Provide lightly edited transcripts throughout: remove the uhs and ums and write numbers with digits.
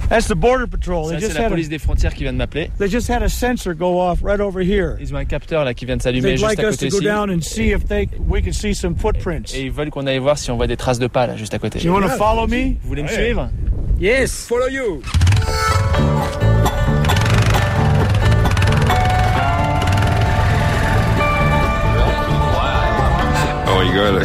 That's the border patrol. Ça, c'est la police des frontières qui vient de m'appeler. They just had a sensor go off right over here. Ils ont un capteur là qui vient de s'allumer They'd juste like à us to côté go ici. down and see if we can see some footprints. Et ils veulent qu'on aille voir si on voit des traces de pas là juste à côté. Do you want to follow me? Vous voulez me suivre? Yes, follow you. On rigole.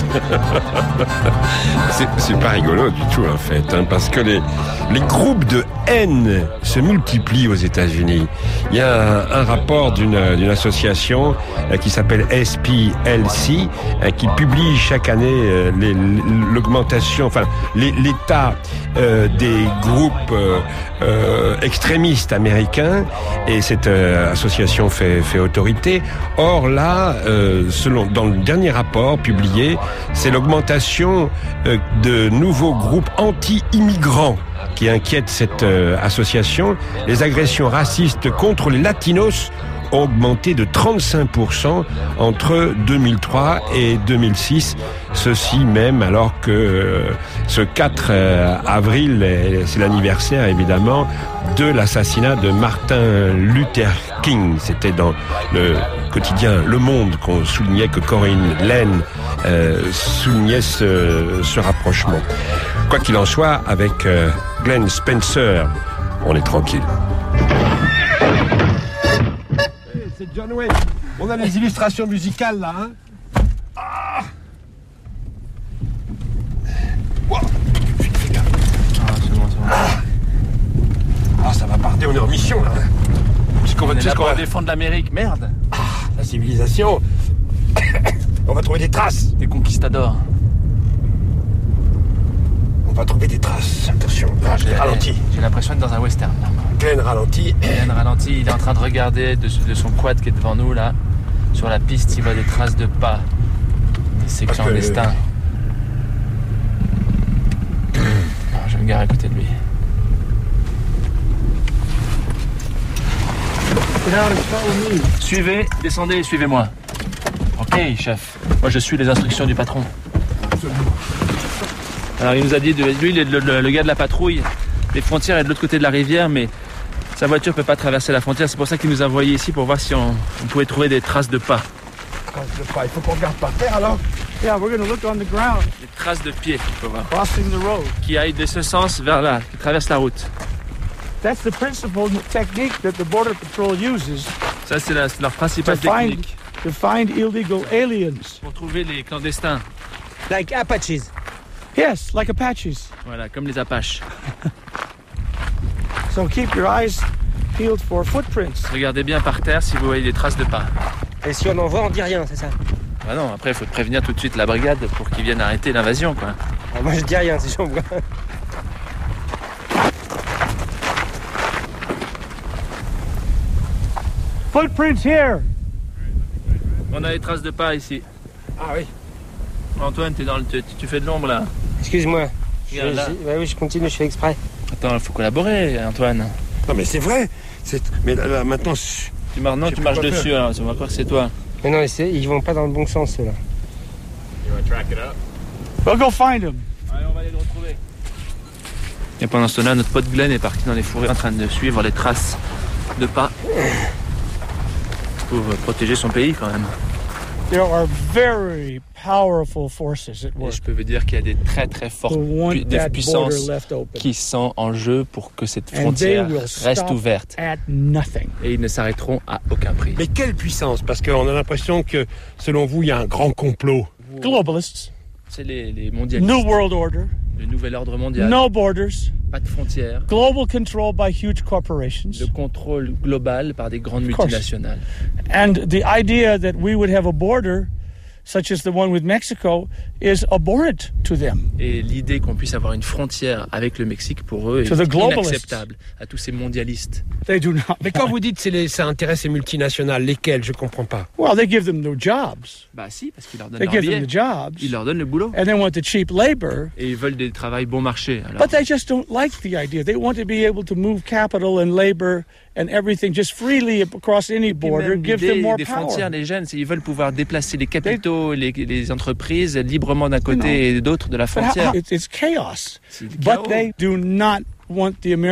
C'est pas rigolo du tout en fait, hein, parce que les groupes de haine se multiplient aux États-Unis. Il y a un rapport d'une association qui s'appelle SPLC qui publie chaque année l'augmentation, enfin l'état des groupes extrémistes américains, et cette association fait autorité. Or là, dans le dernier rapport publié, c'est l'augmentation de nouveaux groupes anti-immigrants qui inquiètent cette association. Les agressions racistes contre les latinos ont augmenté de 35% entre 2003 et 2006. Ceci même alors que ce 4 avril, c'est l'anniversaire évidemment de l'assassinat de Martin Luther King. C'était dans le quotidien Le Monde qu'on soulignait, que Corinne Laine soulignait ce rapprochement. Quoi qu'il en soit, avec Glenn Spencer, on est tranquille. C'est John Wayne. On a les illustrations musicales là, hein. Wow. Fais gaffe. C'est bon. Ça va partir, on est en mission là. On est là pour défendre l'Amérique, merde. La civilisation. On va trouver des traces. Des conquistadors. On va trouver des traces. Attention, j'ai ralenti. J'ai l'impression d'être dans un western. Glenn ralentit. Il est en train de regarder de son quad qui est devant nous là. Sur la piste, il voit des traces de pas. C'est clandestin. Je vais me garer à côté de lui. Suivez, descendez, suivez-moi. Ok, chef. Moi, je suis les instructions du patron. Alors, il nous a dit, lui, il est le gars de la patrouille. Les frontières est de l'autre côté de la rivière, mais sa voiture ne peut pas traverser la frontière. C'est pour ça qu'il nous a envoyés ici pour voir si on pouvait trouver des traces de pas. Il faut qu'on regarde par terre alors. Yeah, we're going to look on the ground. Des traces de pieds, il faut voir. Crossing the road. Qui aillent de ce sens vers là, qui traversent la route. That's the principal technique that the Border Patrol uses. Ça, c'est leur principale technique. To find illegal aliens. Pour trouver les clandestins. Like Apaches. Yes, like Apaches. Voilà, comme les Apaches. So keep your eyes peeled for footprints. Regardez bien par terre si vous voyez des traces de pas. Et si on en voit, on dit rien, c'est ça? Ah non, après il faut prévenir tout de suite la brigade pour qu'ils viennent arrêter l'invasion, quoi. Alors moi je dis rien si j'en vois. Footprints here. On a des traces de pas ici. Ah oui. Antoine, tu fais de l'ombre là. Excuse-moi. Regarde, là. Oui, je continue, je fais exprès. Attends, il faut collaborer, Antoine. Non mais c'est vrai. Mais là maintenant. Tu marches dessus, alors on va croire que c'est toi. Mais non, ils vont pas dans le bon sens, ceux-là. We'll go find them. Allez, on va aller le retrouver. Et pendant ce temps-là, notre pote Glenn est parti dans les fourrés en train de suivre les traces de pas pour protéger son pays quand même. There are very powerful forces at Et work. je peux vous dire qu'il y a des très très fortes puissances qui sont en jeu pour que cette frontière reste ouverte. At nothing. Et ils ne s'arrêteront à aucun prix. Mais quelle puissance? Parce qu'on a l'impression que, selon vous, il y a un grand complot. Globalists. C'est les mondialistes. New World Order. Le nouvel ordre mondial. No borders. Pas de frontières. Global control by huge corporations. Le contrôle global par des grandes multinationales. And the idea that we would have a border, such as the one with Mexico, is abhorrent to them. Et l'idée qu'on puisse avoir une frontière avec le Mexique, pour eux, est inacceptable à tous ces mondialistes. They do not. Mais quand vous dites que ça intéresse ces multinationales, lesquelles? Je comprends pas. Well, they give them no jobs. Bah si, parce qu'ils leur donnent They leur give them billet. the jobs. Ils leur donnent le boulot. And they want the cheap labor. Et ils veulent des travails bon marché. Alors. But they just don't like the idea. They want to be able to move capital and labor and everything just freely across any border. Give them more des power. frontières, les jeunes, ils veulent pouvoir déplacer les capitaux, les entreprises librement d'un côté et d'autre de la frontière. It's chaos. But they do not want the American